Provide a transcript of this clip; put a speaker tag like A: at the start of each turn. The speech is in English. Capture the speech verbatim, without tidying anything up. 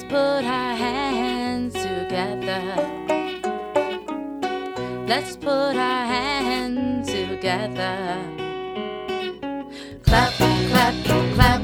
A: Let's put our hands together. Let's put our hands together. Clap, clap, clap.